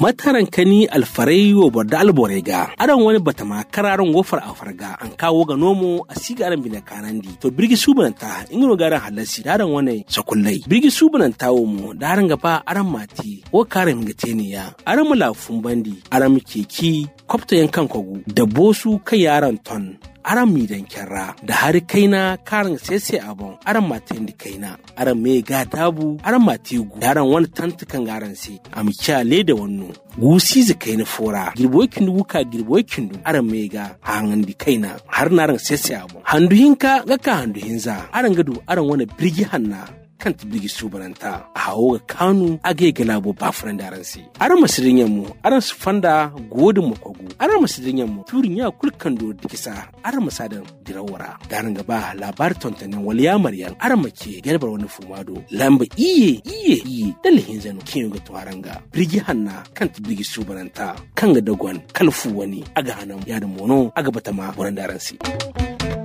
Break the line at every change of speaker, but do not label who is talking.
mataran kani alfarai wo borda alborega aran wani batama kararan wofar afarga an kawo ga nomo a sigaran bina kanandi to birgi subananta ingino garan halasi daran wani sakullai birgi subananta wo mu daran gaba aran mati wo kare mgateniya aran mulafun bandi aran keki kwafta yankan kwagu da bosu kai yaran ton aran midan kyarra da har kaina karin sese abon aran matin di kaina aran me ga dabu aran matigu yaran wani tantukan garan se amkiya le da wannan gusi zai kaina fora girbokin wuka girbokin du aran me ga hangan di kaina har naran sese abon handuhinka ga ka handuhinza aran gadu aran wani birgi hanna kan tibigi subananta a hawo ga kanu age galabo ba furan daransi aran masirin yammu aran su fanda godin makwagu aran masirin yammu turin ya kulkan do dikisa aran masadan dirawara garan gaba labar tontanin waliya maryan aran make garbar wani fumado lamba iye dalihin zanu kin ga tuaranga birgi hanna kan tibigi subananta kan ga dagwan kalfu wani aga hanam ya da mono aga batama furan daransi